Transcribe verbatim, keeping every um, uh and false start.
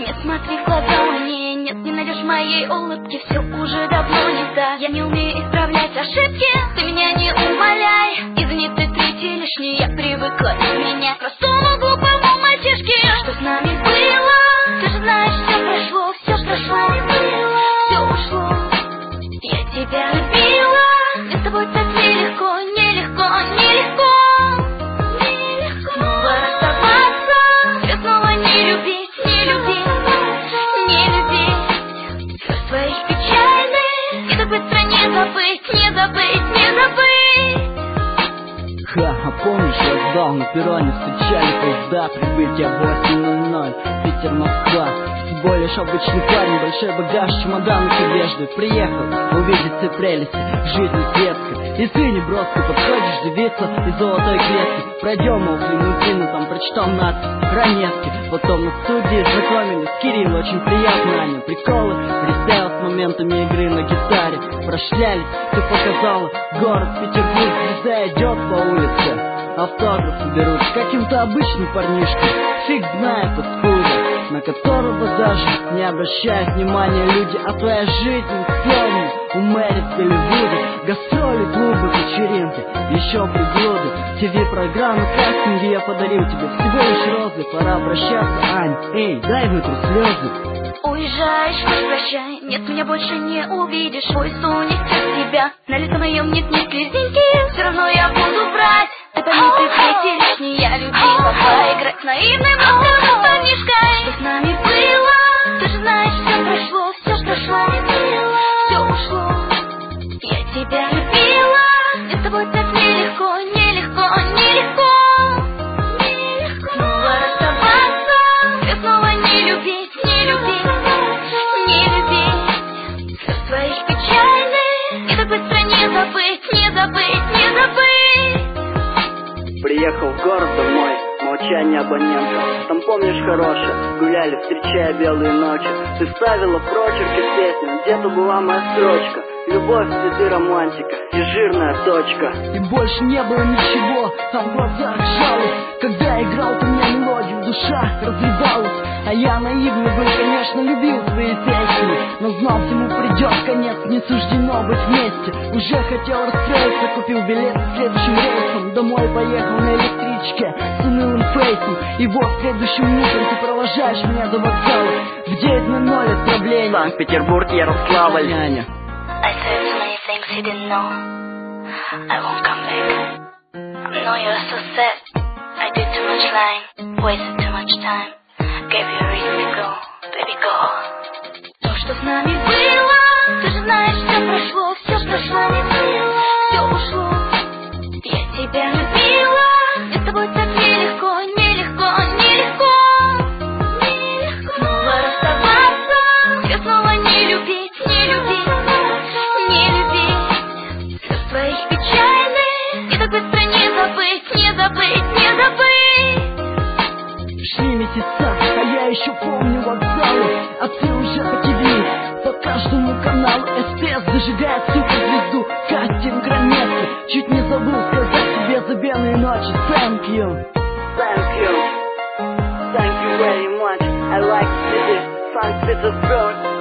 Не смотри в глаза мне, нет, не найдешь моей улыбки. Все уже давно не так, я не умею исправлять ошибки. Ты меня не умоляй, извини, ты третий лишний. Я привыкла изменять простому глупому мальчишке. Что с нами было? Ты же знаешь, все прошло, все что прошло, все ушло. Я тебя любила, мне с тобой так нелегко, нелегко, нелегко. Снова расставаться, тебя снова не любить, не любить, не любить. Слез твоих печальных, и так быстро не забыть, не забыть, не забыть. Ха, а помнишь, я ждал на перроне, встречали поезда, прибытие восемь ноль ноль, Питер, Москва. Всего лишь обычный парень, большой багаж, чемодан с одеждой. Приехал увидеть все прелести жизни светской. И ты не броско подходишь, девица из золотой клетки. Пройдем, мол, лимузину, там прочитал надпись Раневский. Потом на студии знакомились, Кирилл, очень приятно, Аня. Приколы, фристайл с моментами игры на гитаре. Прошлялись, ты показала город Петербург. Звезда идет по улице, автографы берут с каким-то обычным парнишкой. Фиг знает откуда, на которого даже не обращают внимания люди. А твоя жизнь словно у Мэри в Голливуде. Гастроли, клубы, вечеринки, еще приблуды. ТВ-программы, кастинги я подарил тебе. Всего лишь розы, пора прощаться, Ань. Эй, дай вытру слезы. Уезжаешь, прощай, нет, меня больше не увидишь. Поезд унесет тебя, на лице моем нет ни слезинки. Все равно я буду брать. Ты пойми, ты третий лишний, я любила поиграть с наивным молодым парнишкой. Что с нами было? Ты же знаешь, все прошло, все что прошло, все ушло. Я тебя любила, мне с тобой так нелегко, нелегко, нелегко. Снова расставаться, тебя снова не любить, не любить, не любить. Слез твоих печальных, и так быстро не забыть, не забыть, не забыть. Приехал в город домой, молчание абонента. Там, помнишь, хорошее, гуляли, встречая белые ночи. Ты вставила прочерки в песню, где-то была моя строчка. Любовь, цветы, романтика и жирная точка. И больше не было ничего, а в глазах жалость. Когда играл ты мне мелодию, душа разрывалась. А я наивный был, конечно, любил свои песни, но знал, всему придет конец, не суждено быть вместе. Уже хотел расстроиться, купил билет с следующим рейсом. Домой поехал на электричке с унылым фейсом. И вот следующим утром ты провожаешь меня до вокзала. В девять ноль ноль отправление Санкт-Петербург, Ярославль. Няня. I said so many things you didn't know. I won't come back. I know you're so sad. I did too much lying, wasted too much time. Gave you a reason to go, baby, go. То, что с нами было, ты же знаешь, все прошло, все что прошло, все ушло. Я тебя любила, мне с тобой так нелегко, нелегко, нелегко. Снова расставаться, тебя снова не любить, не любить. Не любить слез твоих печальных, и так быстро не забыть, не забыть, не забыть. Шли месяца, а я еще помню вокзалы. А ты уже по ТВ, по каждому каналу. СТС зажигает суперзвезду, кастинг ранетки. Чуть не забыл сказать тебе за белые ночи. Thank you, thank you, thank you very much. I like city, Санкт-Петербург.